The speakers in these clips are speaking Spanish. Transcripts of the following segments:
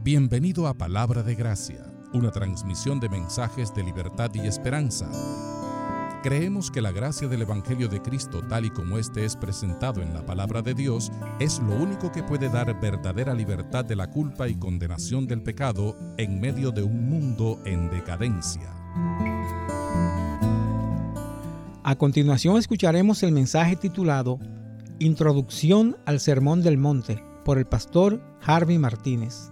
Bienvenido a Palabra de Gracia, una transmisión de mensajes de libertad y esperanza. Creemos que la gracia del Evangelio de Cristo, tal y como este es presentado en la Palabra de Dios, es lo único que puede dar verdadera libertad de la culpa y condenación del pecado en medio de un mundo en decadencia. A continuación escucharemos el mensaje titulado Introducción al Sermón del Monte por el pastor Harvey Martínez.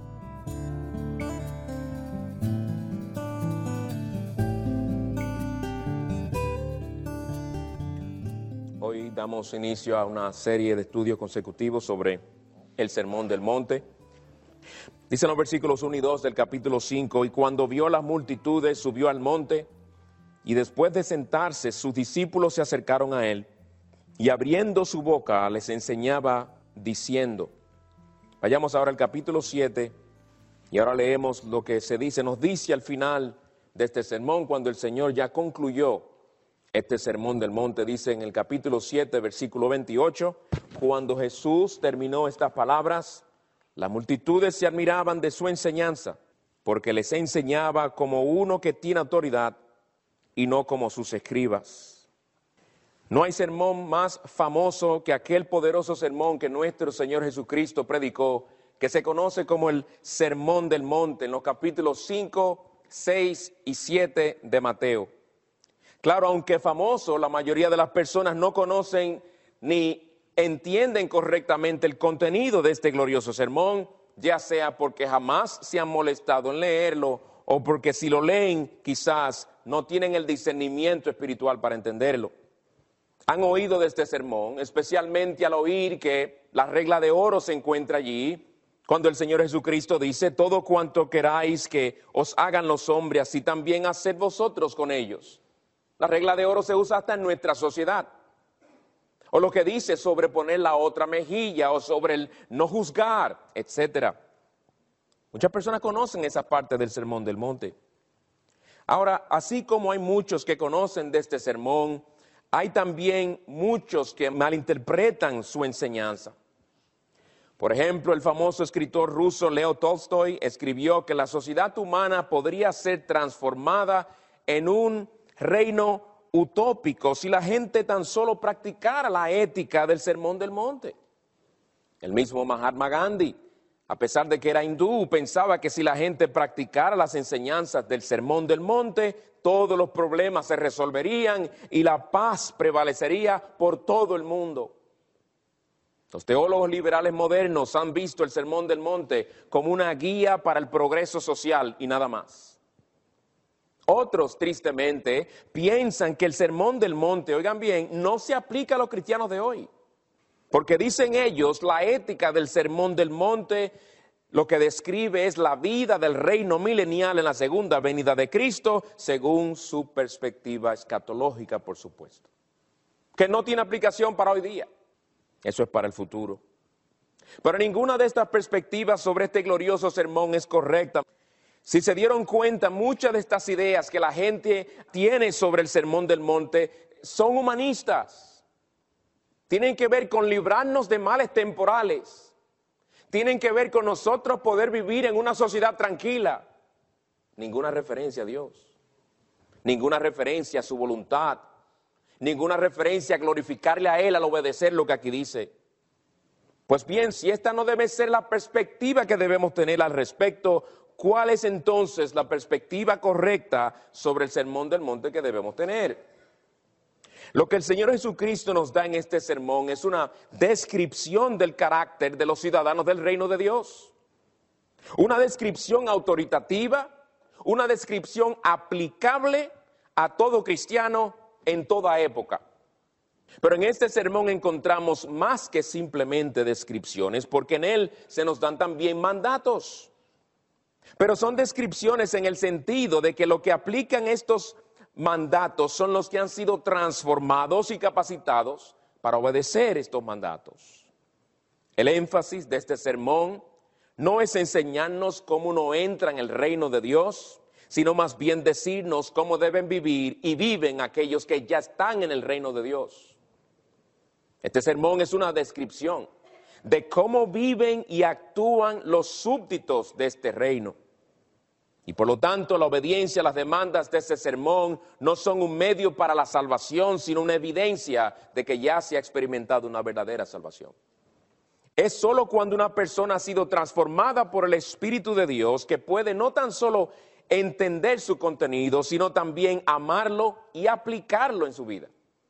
Hoy damos inicio a una serie de estudios consecutivos sobre el Sermón del Monte. Dicen los versículos 1 y 2 del capítulo 5, y cuando vio las multitudes subió al monte, y después de sentarse sus discípulos se acercaron a él, y abriendo su boca les enseñaba diciendo. Vayamos ahora al capítulo 7, y ahora leemos lo que se dice, nos dice al final de este sermón, cuando el Señor ya concluyó este sermón del monte, dice en el capítulo 7, versículo 28, cuando Jesús terminó estas palabras, las multitudes se admiraban de su enseñanza, porque les enseñaba como uno que tiene autoridad y no como sus escribas. No hay sermón más famoso que aquel poderoso sermón que nuestro Señor Jesucristo predicó, que se conoce como el Sermón del Monte, en los capítulos 5, 6 y 7 de Mateo. Claro, aunque famoso, la mayoría de las personas no conocen ni entienden correctamente el contenido de este glorioso sermón, ya sea porque jamás se han molestado en leerlo o porque si lo leen quizás no tienen el discernimiento espiritual para entenderlo. Han oído de este sermón, especialmente al oír que la regla de oro se encuentra allí, cuando el Señor Jesucristo dice, todo cuanto queráis que os hagan los hombres, así también haced vosotros con ellos. La regla de oro se usa hasta en nuestra sociedad. O lo que dice sobre poner la otra mejilla, o sobre el no juzgar, etc. Muchas personas conocen esa parte del Sermón del Monte. Ahora, así como hay muchos que conocen de este sermón, hay también muchos que malinterpretan su enseñanza. Por ejemplo, el famoso escritor ruso Leo Tolstoy escribió que la sociedad humana podría ser transformada en un reino utópico si la gente tan solo practicara la ética del Sermón del Monte. El mismo Mahatma Gandhi, a pesar de que era hindú, pensaba que si la gente practicara las enseñanzas del Sermón del Monte, todos los problemas se resolverían y la paz prevalecería por todo el mundo. Los teólogos liberales modernos han visto el Sermón del Monte como una guía para el progreso social y nada más. Otros, tristemente, piensan que el Sermón del Monte, oigan bien, no se aplica a los cristianos de hoy. Porque dicen ellos, la ética del Sermón del Monte, lo que describe es la vida del reino milenial en la segunda venida de Cristo, según su perspectiva escatológica, por supuesto. Que no tiene aplicación para hoy día. Eso es para el futuro. Pero ninguna de estas perspectivas sobre este glorioso sermón es correcta. Si se dieron cuenta, muchas de estas ideas que la gente tiene sobre el Sermón del Monte son humanistas. Tienen que ver con librarnos de males temporales. Tienen que ver con nosotros poder vivir en una sociedad tranquila. Ninguna referencia a Dios. Ninguna referencia a su voluntad. Ninguna referencia a glorificarle a Él al obedecer lo que aquí dice. Pues bien, si esta no debe ser la perspectiva que debemos tener al respecto, ¿cuál es entonces la perspectiva correcta sobre el Sermón del Monte que debemos tener? Lo que el Señor Jesucristo nos da en este sermón es una descripción del carácter de los ciudadanos del reino de Dios. Una descripción autoritativa, una descripción aplicable a todo cristiano en toda época. Pero en este sermón encontramos más que simplemente descripciones, porque en él se nos dan también mandatos. Pero son descripciones en el sentido de que lo que aplican estos mandatos son los que han sido transformados y capacitados para obedecer estos mandatos. El énfasis de este sermón no es enseñarnos cómo uno entra en el reino de Dios, sino más bien decirnos cómo deben vivir y viven aquellos que ya están en el reino de Dios. Este sermón es una descripción de cómo viven y actúan los súbditos de este reino. Y por lo tanto, la obediencia a las demandas de ese sermón no son un medio para la salvación, sino una evidencia de que ya se ha experimentado una verdadera salvación. Es solo cuando una persona ha sido transformada por el Espíritu de Dios que puede no tan solo entender su contenido, sino también amarlo y aplicarlo en su vida.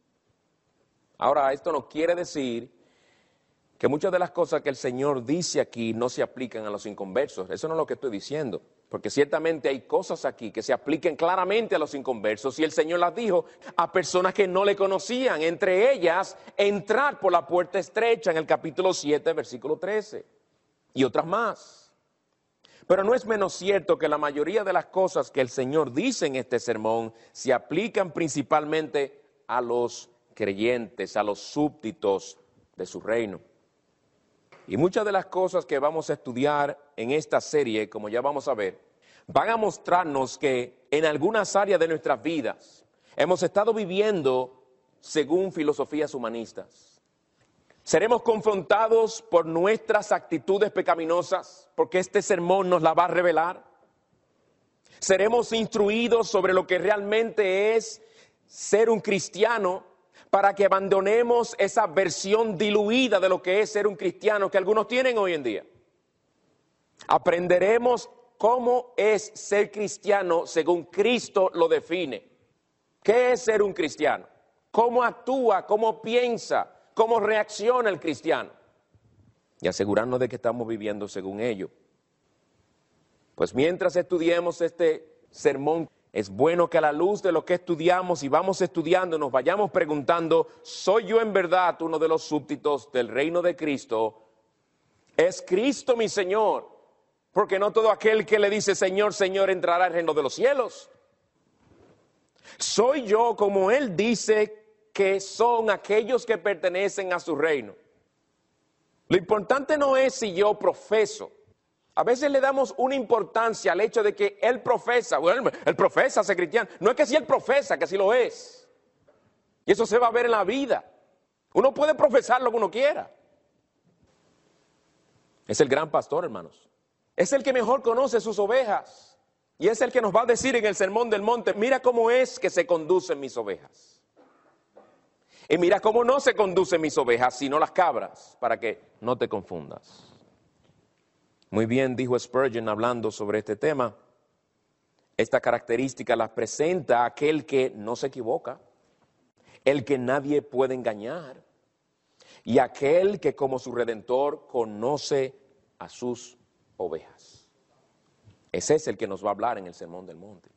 Ahora, esto no quiere decir que muchas de las cosas que el Señor dice aquí no se aplican a los inconversos. Eso no es lo que estoy diciendo. Porque ciertamente hay cosas aquí que se apliquen claramente a los inconversos y el Señor las dijo a personas que no le conocían, entre ellas entrar por la puerta estrecha en el capítulo 7, versículo 13 y otras más. Pero no es menos cierto que la mayoría de las cosas que el Señor dice en este sermón se aplican principalmente a los creyentes, a los súbditos de su reino. Y muchas de las cosas que vamos a estudiar en esta serie, como ya vamos a ver, van a mostrarnos que en algunas áreas de nuestras vidas hemos estado viviendo según filosofías humanistas. Seremos confrontados por nuestras actitudes pecaminosas, porque este sermón nos la va a revelar. Seremos instruidos sobre lo que realmente es ser un cristiano, para que abandonemos esa versión diluida de lo que es ser un cristiano que algunos tienen hoy en día. Aprenderemos cómo es ser cristiano según Cristo lo define. ¿Qué es ser un cristiano? ¿Cómo actúa? ¿Cómo piensa? ¿Cómo reacciona el cristiano? Y asegurarnos de que estamos viviendo según ello. Pues mientras estudiemos este sermón, es bueno que a la luz de lo que estudiamos y vamos estudiando nos vayamos preguntando, ¿soy yo en verdad uno de los súbditos del reino de Cristo? ¿Es Cristo mi Señor? Porque no todo aquel que le dice Señor, Señor entrará al reino de los cielos. ¿Soy yo como Él dice que son aquellos que pertenecen a su reino? Lo importante no es si yo profeso. A veces le damos una importancia al hecho de que él profesa. Bueno, él profesa ser cristiano. No es que si él profesa, que si lo es. Y eso se va a ver en la vida. Uno puede profesar lo que uno quiera. Es el gran pastor, hermanos. Es el que mejor conoce sus ovejas. Y es el que nos va a decir en el Sermón del Monte, mira cómo es que se conducen mis ovejas. Y mira cómo no se conducen mis ovejas, sino las cabras, para que no te confundas. Muy bien, dijo Spurgeon hablando sobre este tema. Esta característica la presenta aquel que no se equivoca, el que nadie puede engañar, y aquel que como su Redentor conoce a sus ovejas. Ese es el que nos va a hablar en el Sermón del Monte.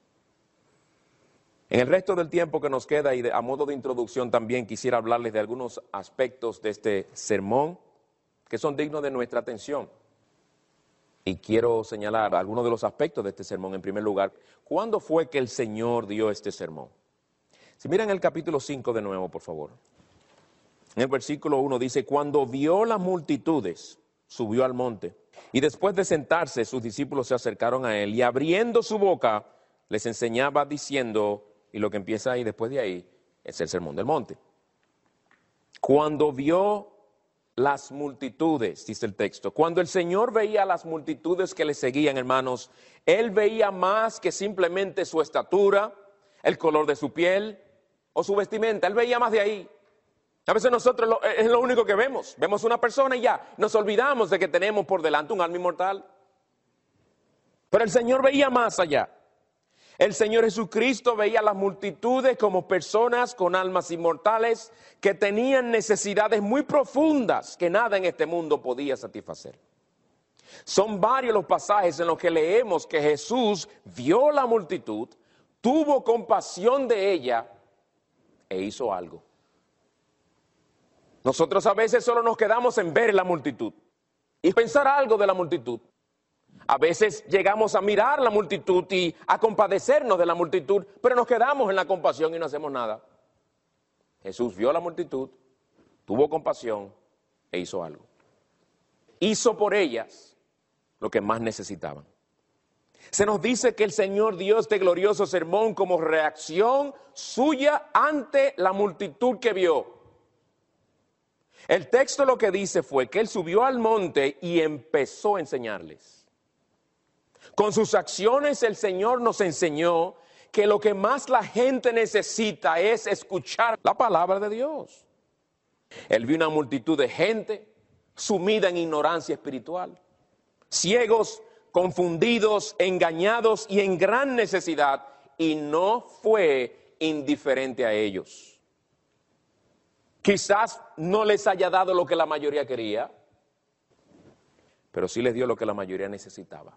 En el resto del tiempo que nos queda y a modo de introducción también quisiera hablarles de algunos aspectos de este sermón que son dignos de nuestra atención. Y quiero señalar algunos de los aspectos de este sermón. En primer lugar, ¿cuándo fue que el Señor dio este sermón? Si miran el capítulo 5 de nuevo, por favor. En el versículo 1 dice, cuando vio las multitudes, subió al monte. Y después de sentarse, sus discípulos se acercaron a él. Y abriendo su boca, les enseñaba diciendo, y lo que empieza ahí después de ahí, es el sermón del monte. Cuando vio las multitudes, dice el texto. Cuando el Señor veía las multitudes que le seguían, hermanos, Él veía más que simplemente su estatura, el color de su piel o su vestimenta. Él veía más de ahí. A veces nosotros es lo único que vemos. Vemos una persona y ya nos olvidamos de que tenemos por delante un alma inmortal. Pero el Señor veía más allá. El Señor Jesucristo veía las multitudes como personas con almas inmortales que tenían necesidades muy profundas que nada en este mundo podía satisfacer. Son varios los pasajes en los que leemos que Jesús vio la multitud, tuvo compasión de ella e hizo algo. Nosotros a veces solo nos quedamos en ver la multitud y pensar algo de la multitud. A veces llegamos a mirar la multitud y a compadecernos de la multitud, pero nos quedamos en la compasión y no hacemos nada. Jesús vio la multitud, tuvo compasión e hizo algo. Hizo por ellas lo que más necesitaban. Se nos dice que el Señor dio este glorioso sermón como reacción suya ante la multitud que vio. El texto lo que dice fue que él subió al monte y empezó a enseñarles. Con sus acciones el Señor nos enseñó que lo que más la gente necesita es escuchar la palabra de Dios. Él vio una multitud de gente sumida en ignorancia espiritual, ciegos, confundidos, engañados y en gran necesidad, y no fue indiferente a ellos. Quizás no les haya dado lo que la mayoría quería, pero sí les dio lo que la mayoría necesitaba.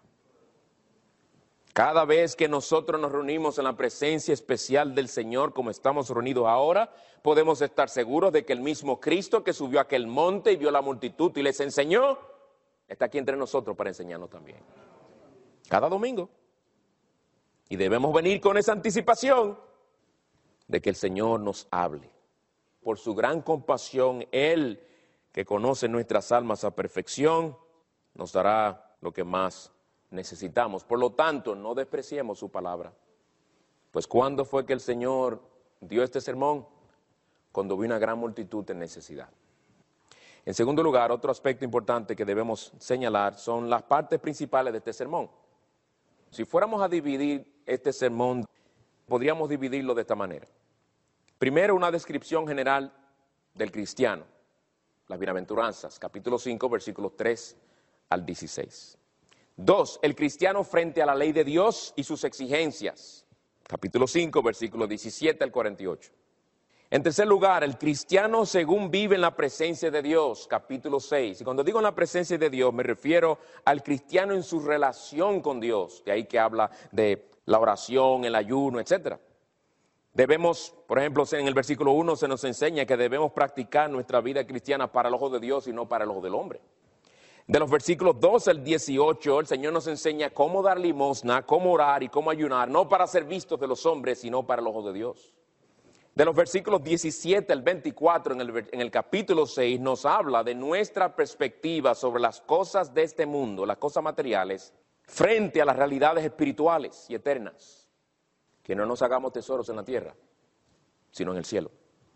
Cada vez que nosotros nos reunimos en la presencia especial del Señor, como estamos reunidos ahora, podemos estar seguros de que el mismo Cristo que subió a aquel monte y vio la multitud y les enseñó, está aquí entre nosotros para enseñarnos también. Cada domingo. Y debemos venir con esa anticipación de que el Señor nos hable. Por su gran compasión, Él, que conoce nuestras almas a perfección, nos dará lo que más necesitamos. Por lo tanto, no despreciemos su palabra. Pues ¿cuándo fue que el Señor dio este sermón? Cuando vio una gran multitud en necesidad. En segundo lugar, otro aspecto importante que debemos señalar son las partes principales de este sermón. Si fuéramos a dividir este sermón, podríamos dividirlo de esta manera. Primero, una descripción general del cristiano, las bienaventuranzas, capítulo 5, versículos 3 al 16. 2, el cristiano frente a la ley de Dios y sus exigencias, capítulo 5, versículos 17 al 48. En tercer lugar, el cristiano según vive en la presencia de Dios, capítulo 6. Y cuando digo en la presencia de Dios, me refiero al cristiano en su relación con Dios, de ahí que habla de la oración, el ayuno, etc. Debemos, por ejemplo, en el versículo 1 se nos enseña que debemos practicar nuestra vida cristiana para el ojo de Dios y no para el ojo del hombre. De los versículos 12 al 18, el Señor nos enseña cómo dar limosna, cómo orar y cómo ayunar, no para ser vistos de los hombres, sino para el ojo de Dios. De los versículos 17 al 24 en el capítulo 6 nos habla de nuestra perspectiva sobre las cosas de este mundo, las cosas materiales, frente a las realidades espirituales y eternas. Que no nos hagamos tesoros en la tierra, sino en el cielo.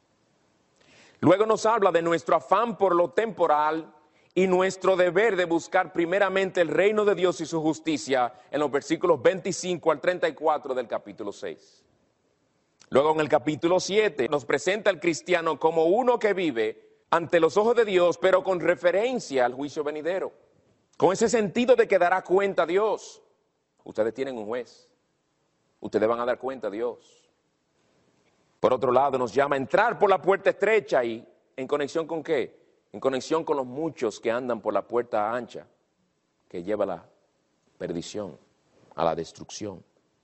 Luego nos habla de nuestro afán por lo temporal y nuestro deber de buscar primeramente el reino de Dios y su justicia en los versículos 25 al 34 del capítulo 6. Luego en el capítulo 7 nos presenta al cristiano como uno que vive ante los ojos de Dios, pero con referencia al juicio venidero. Con ese sentido de que dará cuenta a Dios. Ustedes tienen un juez. Ustedes van a dar cuenta a Dios. Por otro lado, nos llama a entrar por la puerta estrecha y ¿en conexión con qué? En conexión con los muchos que andan por la puerta ancha, que lleva a la perdición, a la destrucción.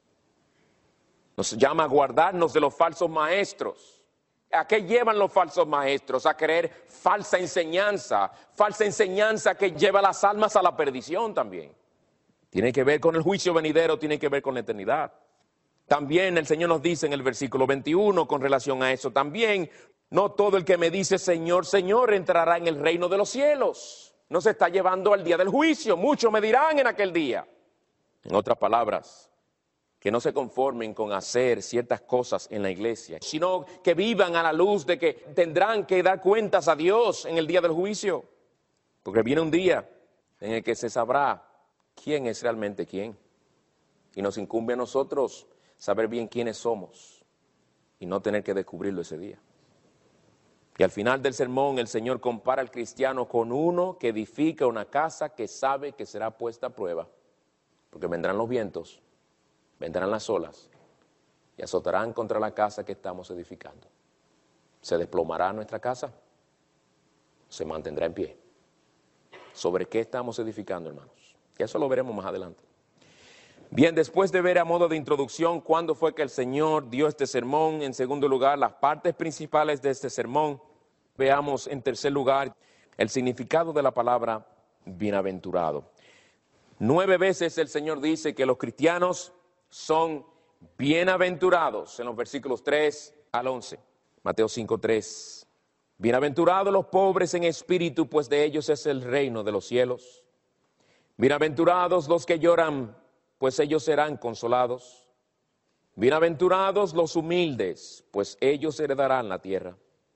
Nos llama a guardarnos de los falsos maestros. ¿A qué llevan los falsos maestros? A creer falsa enseñanza que lleva las almas a la perdición también. Tiene que ver con el juicio venidero, tiene que ver con la eternidad. También el Señor nos dice en el versículo 21 con relación a eso, también no todo el que me dice Señor, Señor entrará en el reino de los cielos. No se está llevando al día del juicio, muchos me dirán en aquel día. En otras palabras, que no se conformen con hacer ciertas cosas en la iglesia, sino que vivan a la luz de que tendrán que dar cuentas a Dios en el día del juicio. Porque viene un día en el que se sabrá quién es realmente quién. Y nos incumbe a nosotros saber bien quiénes somos y no tener que descubrirlo ese día. Y al final del sermón el Señor compara al cristiano con uno que edifica una casa que sabe que será puesta a prueba. Porque vendrán los vientos, vendrán las olas y azotarán contra la casa que estamos edificando. ¿Se desplomará nuestra casa? ¿Se mantendrá en pie? ¿Sobre qué estamos edificando, hermanos? Y eso lo veremos más adelante. Bien, después de ver a modo de introducción cuándo fue que el Señor dio este sermón, en segundo lugar, las partes principales de este sermón, veamos en tercer lugar el significado de la palabra bienaventurado. 9 veces el Señor dice que los cristianos son bienaventurados en los versículos 3 al 11. Mateo 5:3. Bienaventurados los pobres en espíritu, pues de ellos es el reino de los cielos. Bienaventurados los que lloran, pues ellos serán consolados. Bienaventurados los humildes, pues ellos heredarán la tierra.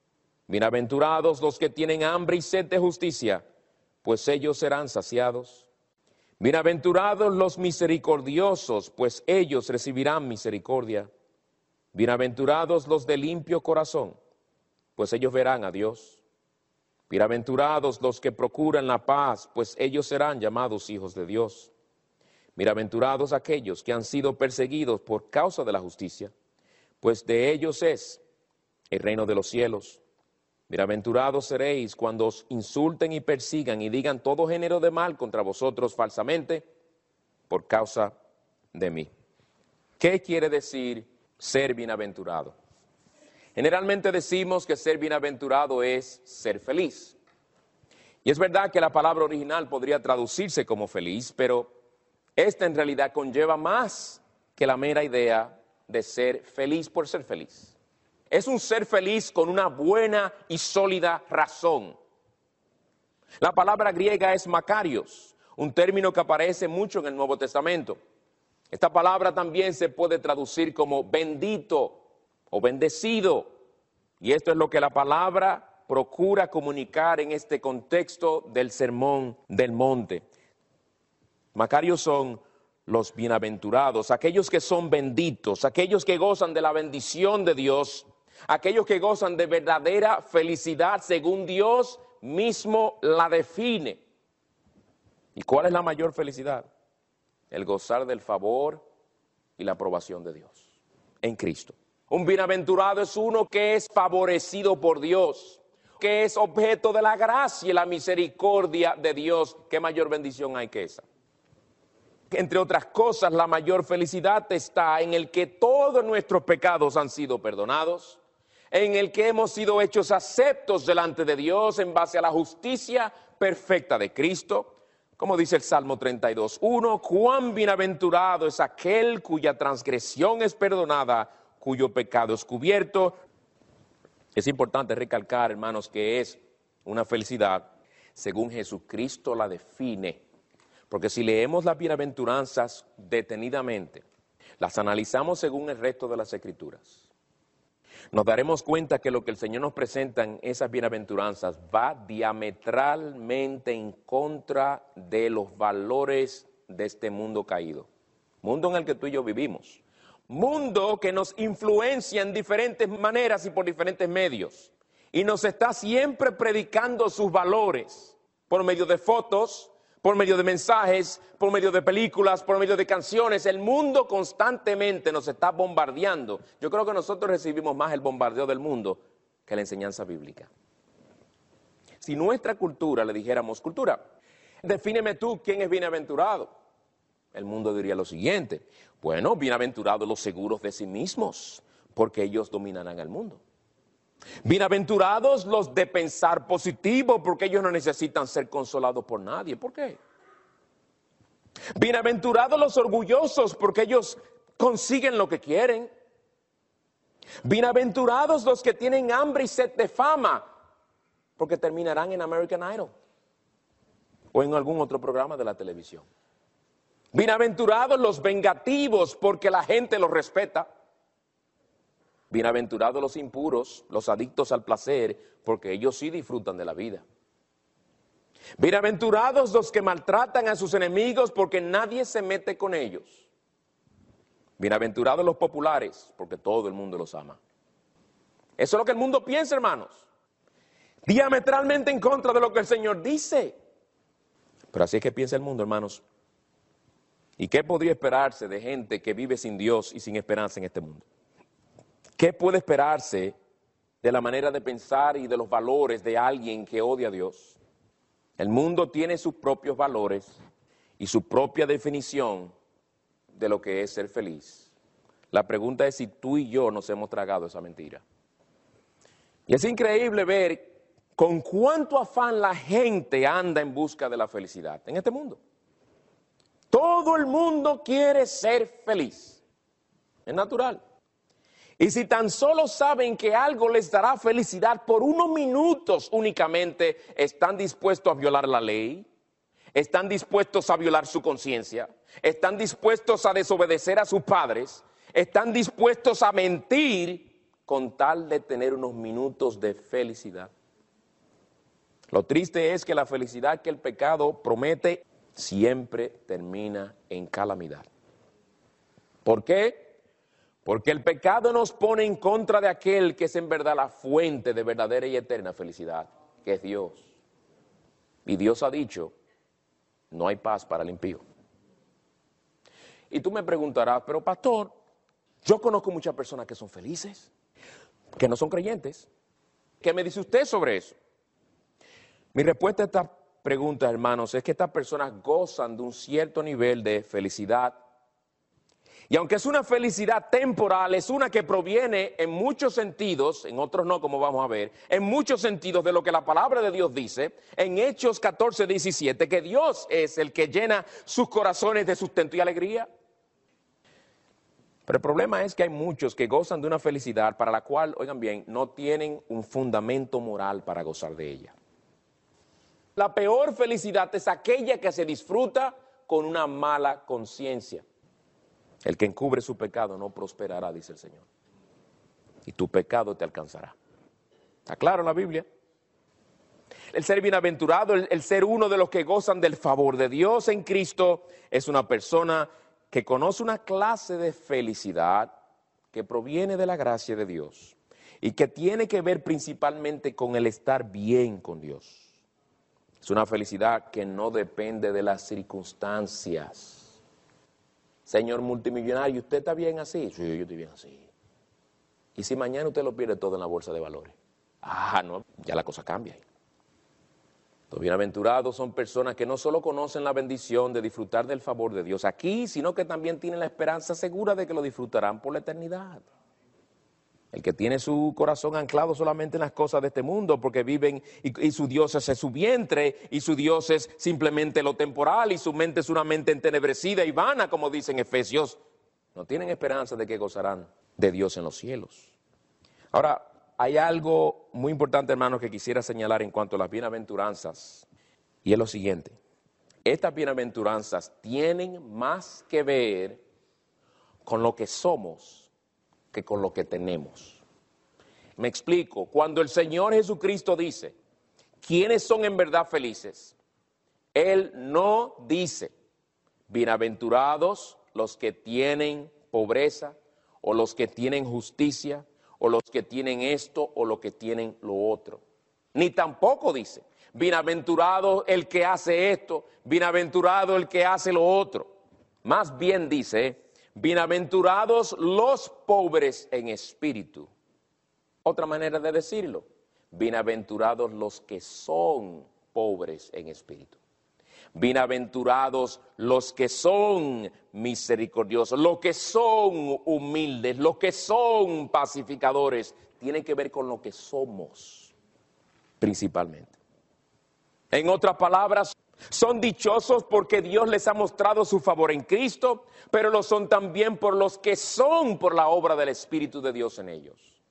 Bienaventurados los que tienen hambre y sed de justicia, pues ellos serán saciados. Bienaventurados los misericordiosos, pues ellos recibirán misericordia. Bienaventurados los de limpio corazón, pues ellos verán a Dios. Bienaventurados los que procuran la paz, pues ellos serán llamados hijos de Dios. Bienaventurados aquellos que han sido perseguidos por causa de la justicia, pues de ellos es el reino de los cielos. Bienaventurados seréis cuando os insulten y persigan y digan todo género de mal contra vosotros falsamente por causa de mí. ¿Qué quiere decir ser bienaventurado? Generalmente decimos que ser bienaventurado es ser feliz. Y es verdad que la palabra original podría traducirse como feliz, pero esta en realidad conlleva más que la mera idea de ser feliz por ser feliz. Es un ser feliz con una buena y sólida razón. La palabra griega es makarios, un término que aparece mucho en el Nuevo Testamento. Esta palabra también se puede traducir como bendito o bendecido. Y esto es lo que la palabra procura comunicar en este contexto del Sermón del Monte. Macarios son los bienaventurados, aquellos que son benditos, aquellos que gozan de la bendición de Dios, aquellos que gozan de verdadera felicidad según Dios mismo la define. ¿Y cuál es la mayor felicidad? El gozar del favor y la aprobación de Dios en Cristo. Un bienaventurado es uno que es favorecido por Dios, que es objeto de la gracia y la misericordia de Dios. ¿Qué mayor bendición hay que esa? Entre otras cosas, la mayor felicidad está en el que todos nuestros pecados han sido perdonados, en el que hemos sido hechos aceptos delante de Dios en base a la justicia perfecta de Cristo. Como dice el Salmo 32:1, cuán bienaventurado es aquel cuya transgresión es perdonada, cuyo pecado es cubierto. Es importante recalcar, hermanos, que es una felicidad según Jesucristo la define. Porque si leemos las bienaventuranzas detenidamente, las analizamos según el resto de las Escrituras, nos daremos cuenta que lo que el Señor nos presenta en esas bienaventuranzas va diametralmente en contra de los valores de este mundo caído. Mundo en el que tú y yo vivimos. Mundo que nos influencia en diferentes maneras y por diferentes medios. Y nos está siempre predicando sus valores por medio de fotos, por medio de mensajes, por medio de películas, por medio de canciones. El mundo constantemente nos está bombardeando. Yo creo que nosotros recibimos más el bombardeo del mundo que la enseñanza bíblica. Si nuestra cultura le dijéramos, cultura, defíneme tú quién es bienaventurado, el mundo diría lo siguiente: bueno, bienaventurados los seguros de sí mismos, porque ellos dominarán el mundo. Bienaventurados los de pensar positivo, porque ellos no necesitan ser consolados por nadie. ¿Por qué? Bienaventurados los orgullosos, porque ellos consiguen lo que quieren. Bienaventurados los que tienen hambre y sed de fama, porque terminarán en American Idol o en algún otro programa de la televisión. Bienaventurados los vengativos, porque la gente los respeta. Bienaventurados los impuros, los adictos al placer, porque ellos sí disfrutan de la vida. Bienaventurados los que maltratan a sus enemigos, porque nadie se mete con ellos. Bienaventurados los populares, porque todo el mundo los ama. Eso es lo que el mundo piensa, hermanos. Diametralmente en contra de lo que el Señor dice. Pero así es que piensa el mundo, hermanos. ¿Y qué podría esperarse de gente que vive sin Dios y sin esperanza en este mundo? ¿Qué puede esperarse de la manera de pensar y de los valores de alguien que odia a Dios? El mundo tiene sus propios valores y su propia definición de lo que es ser feliz. La pregunta es si tú y yo nos hemos tragado esa mentira. Y es increíble ver con cuánto afán la gente anda en busca de la felicidad en este mundo. Todo el mundo quiere ser feliz. Es natural. Y si tan solo saben que algo les dará felicidad por unos minutos únicamente, están dispuestos a violar la ley, están dispuestos a violar su conciencia, están dispuestos a desobedecer a sus padres, están dispuestos a mentir con tal de tener unos minutos de felicidad. Lo triste es que la felicidad que el pecado promete siempre termina en calamidad. ¿Por qué? Porque el pecado nos pone en contra de aquel que es en verdad la fuente de verdadera y eterna felicidad, que es Dios. Y Dios ha dicho, no hay paz para el impío. Y tú me preguntarás, pero pastor, yo conozco muchas personas que son felices, que no son creyentes. ¿Qué me dice usted sobre eso? Mi respuesta a esta pregunta, hermanos, es que estas personas gozan de un cierto nivel de felicidad. Y aunque es una felicidad temporal, es una que proviene en muchos sentidos, en otros no, como vamos a ver, en muchos sentidos de lo que la palabra de Dios dice, en Hechos 14:17, que Dios es el que llena sus corazones de sustento y alegría. Pero el problema es que hay muchos que gozan de una felicidad para la cual, oigan bien, no tienen un fundamento moral para gozar de ella. La peor felicidad es aquella que se disfruta con una mala conciencia. El que encubre su pecado no prosperará, dice el Señor. Y tu pecado te alcanzará. ¿Está claro en la Biblia? El ser bienaventurado, el ser uno de los que gozan del favor de Dios en Cristo, es una persona que conoce una clase de felicidad que proviene de la gracia de Dios y que tiene que ver principalmente con el estar bien con Dios. Es una felicidad que no depende de las circunstancias. Señor multimillonario, ¿usted está bien así? Sí, yo estoy bien así. ¿Y si mañana usted lo pierde todo en la bolsa de valores? No, ya la cosa cambia. Los bienaventurados son personas que no solo conocen la bendición de disfrutar del favor de Dios aquí, sino que también tienen la esperanza segura de que lo disfrutarán por la eternidad. El que tiene su corazón anclado solamente en las cosas de este mundo, porque viven y su Dios es su vientre, y su Dios es simplemente lo temporal, y su mente es una mente entenebrecida y vana, como dicen Efesios, no tienen esperanza de que gozarán de Dios en los cielos. Ahora, hay algo muy importante, hermanos, que quisiera señalar en cuanto a las bienaventuranzas, y es lo siguiente. Estas bienaventuranzas tienen más que ver con lo que somos que con lo que tenemos. Me explico. Cuando el Señor Jesucristo dice, ¿quiénes son en verdad felices? Él no dice, bienaventurados los que tienen pobreza, o los que tienen justicia, o los que tienen esto, o los que tienen lo otro. Ni tampoco dice, bienaventurado el que hace esto, bienaventurado el que hace lo otro. Más bien dice, bienaventurados los pobres en espíritu. Otra manera de decirlo, bienaventurados los que son pobres en espíritu. Bienaventurados los que son misericordiosos, los que son humildes, los que son pacificadores. Tiene que ver con lo que somos, principalmente. En otras palabras, son dichosos porque Dios les ha mostrado su favor en Cristo, pero lo son también por los que son por la obra del Espíritu de Dios en ellos.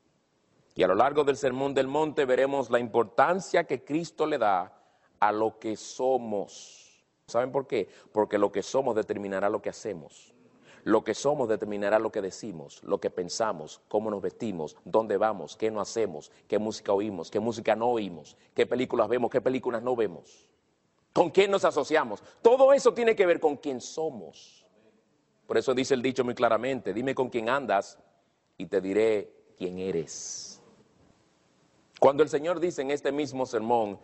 Y a lo largo del Sermón del Monte veremos la importancia que Cristo le da a lo que somos. ¿Saben por qué? Porque lo que somos determinará lo que hacemos. Lo que somos determinará lo que decimos, lo que pensamos, cómo nos vestimos, dónde vamos, qué no hacemos, qué música oímos, qué música no oímos, qué películas vemos, qué películas no vemos. ¿Con quién nos asociamos? Todo eso tiene que ver con quién somos. Por eso dice el dicho muy claramente, dime con quién andas y te diré quién eres. Cuando el Señor dice en este mismo sermón,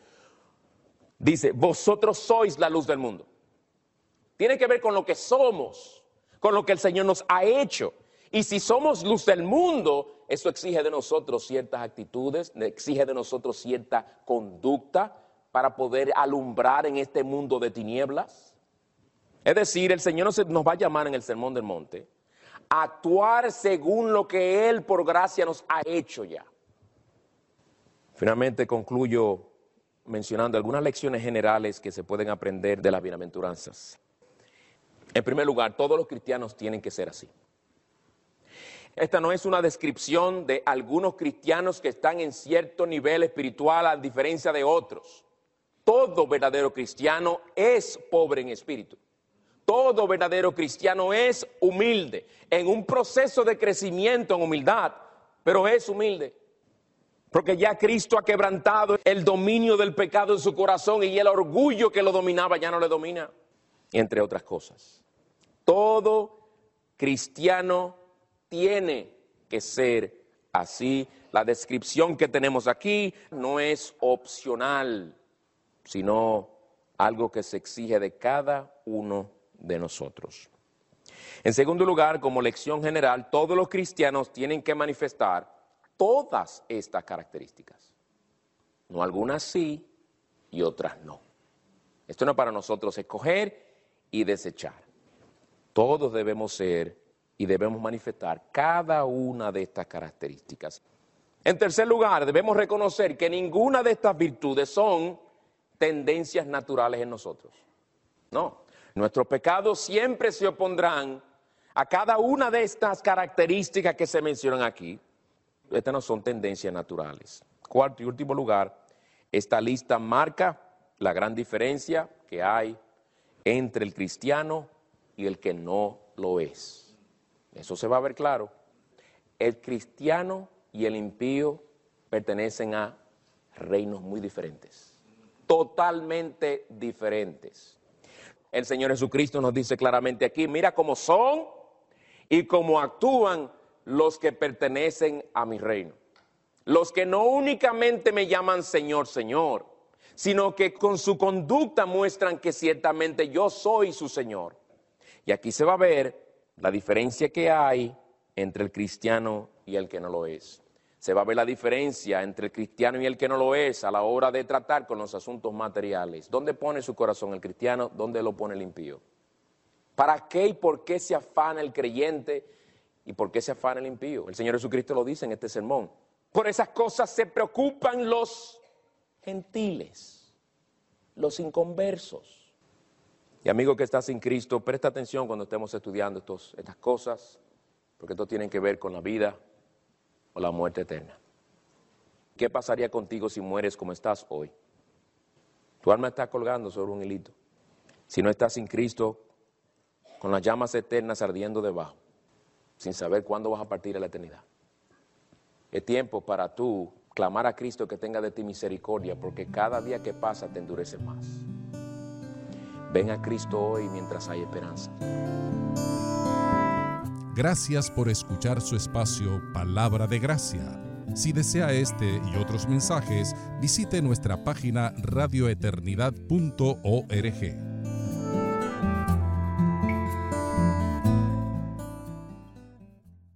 dice, vosotros sois la luz del mundo. Tiene que ver con lo que somos, con lo que el Señor nos ha hecho. Y si somos luz del mundo, eso exige de nosotros ciertas actitudes, exige de nosotros cierta conducta, para poder alumbrar en este mundo de tinieblas. Es decir, el Señor nos va a llamar en el Sermón del Monte a actuar según lo que Él por gracia nos ha hecho ya. Finalmente concluyo mencionando algunas lecciones generales que se pueden aprender de las bienaventuranzas. En primer lugar, todos los cristianos tienen que ser así. Esta no es una descripción de algunos cristianos que están en cierto nivel espiritual a diferencia de otros. Todo verdadero cristiano es pobre en espíritu. Todo verdadero cristiano es humilde. En un proceso de crecimiento en humildad, pero es humilde. Porque ya Cristo ha quebrantado el dominio del pecado en su corazón y el orgullo que lo dominaba ya no le domina, entre otras cosas. Todo cristiano tiene que ser así. La descripción que tenemos aquí no es opcional, sino algo que se exige de cada uno de nosotros. En segundo lugar, como lección general, todos los cristianos tienen que manifestar todas estas características. No algunas sí y otras no. Esto no es para nosotros escoger y desechar. Todos debemos ser y debemos manifestar cada una de estas características. En tercer lugar, debemos reconocer que ninguna de estas virtudes son tendencias naturales en nosotros. No, nuestros pecados siempre se opondrán a cada una de estas características que se mencionan aquí. Estas no son tendencias naturales. Cuarto y último lugar, esta lista marca la gran diferencia que hay entre el cristiano y el que no lo es. Eso se va a ver claro. El cristiano y el impío pertenecen a reinos muy diferentes, totalmente diferentes. El Señor Jesucristo nos dice claramente aquí, mira cómo son y cómo actúan los que pertenecen a mi reino. Los que no únicamente me llaman Señor, Señor, sino que con su conducta muestran que ciertamente yo soy su Señor. Y aquí se va a ver la diferencia que hay entre el cristiano y el que no lo es. Se va a ver la diferencia entre el cristiano y el que no lo es a la hora de tratar con los asuntos materiales. ¿Dónde pone su corazón el cristiano? ¿Dónde lo pone el impío? ¿Para qué y por qué se afana el creyente y por qué se afana el impío? El Señor Jesucristo lo dice en este sermón. Por esas cosas se preocupan los gentiles, los inconversos. Y amigo que está sin Cristo, presta atención cuando estemos estudiando estas cosas, porque esto tiene que ver con la vida o la muerte eterna. ¿Qué pasaría contigo si mueres como estás hoy? Tu alma está colgando sobre un hilito. Si no estás sin Cristo, con las llamas eternas ardiendo debajo, sin saber cuándo vas a partir a la eternidad. Es tiempo para tú clamar a Cristo que tenga de ti misericordia, porque cada día que pasa te endurece más. Ven a Cristo hoy mientras hay esperanza. Gracias por escuchar su espacio Palabra de Gracia. Si desea este y otros mensajes, visite nuestra página radioeternidad.org.